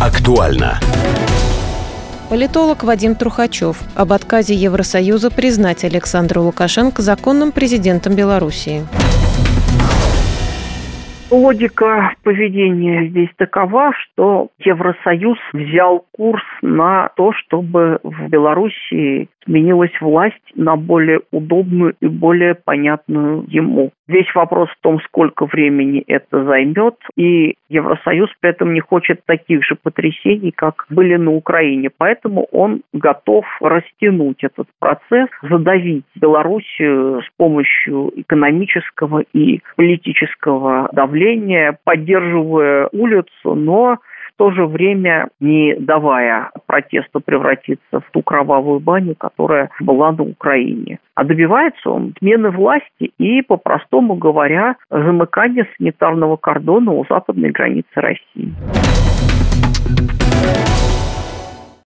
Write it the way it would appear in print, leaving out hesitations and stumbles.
Актуально. Политолог Вадим Трухачев об отказе Евросоюза признать Александра Лукашенко законным президентом Белоруссии. Логика поведения здесь такова, что Евросоюз взял курс на то, чтобы в Белоруссии сменилась власть на более удобную и более понятную ему. Весь вопрос в том, сколько времени это займет, и Евросоюз при этом не хочет таких же потрясений, как были на Украине. Поэтому он готов растянуть этот процесс, задавить Белоруссию с помощью экономического и политического давления, поддерживая улицу, но в то же время не давая протесту превратиться в ту кровавую баню, которая была на Украине. А добивается он смены власти и, по-простому говоря, замыкания санитарного кордона у западной границы России.